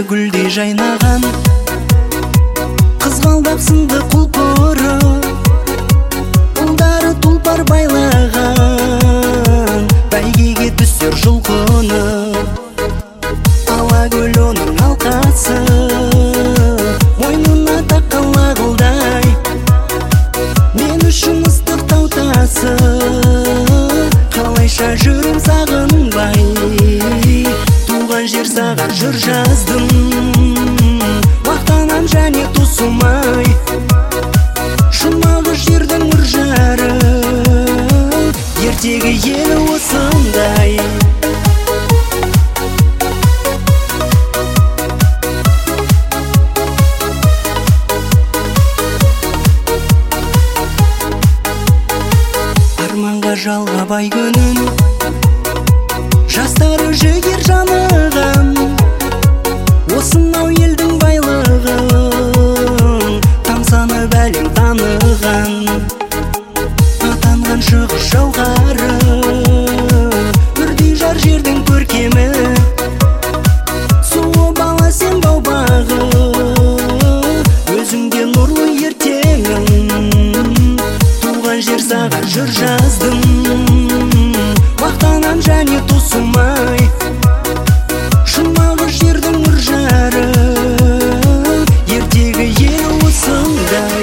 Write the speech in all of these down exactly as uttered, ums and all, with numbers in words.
гүлдей жайнаған, қызғалдақ сынды құлпыры, ұлдары тұлпар байлаған, бәйгеге түсер жұлқыны. Алакөл оның алқасы, мойнына таққан лағылдай, мен үшін ыстық тау тасы. Қалайша жүрім сағынбай, туған жер саған жыр жаздым. Мақтанам және тосылмай, жұмағы жердің үржары, ертегі елі осындай. Арманға жалға бай күнін, жастары жігер жаныған, осынау елдің байлығын тамсанып әлем таныған. Атанған шығыс жауһары, үрдей жар жердің көркемі, суы бала сен бау-бағы, өзіңде нұрлы ертеңің. Туған жер саған жыр жаздым, мақтанам және тосылмай, жұмағы жердің үржары, ертегі ел осындай.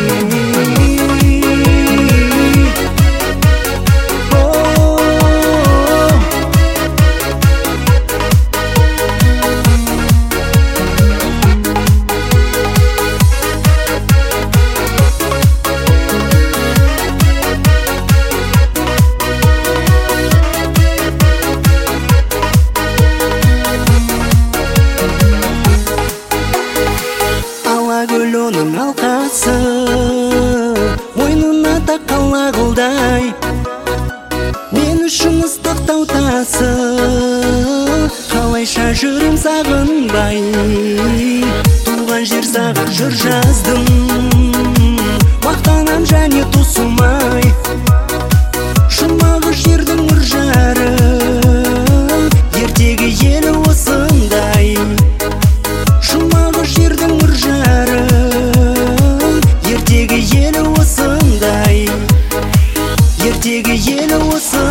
Алакөл оның алқасы, мойнына таққан лағылдай, мен үшін ыстық тау тасы. Қалайша жүрім сағынбай, туған жер саған жыр жаздым. Мақтанам және тосылмай, жұмағы жердің үржары, ертегі елі осындай. Жұмағы жердің үржары, ертегі елі осындай. Ертегі елі осындай.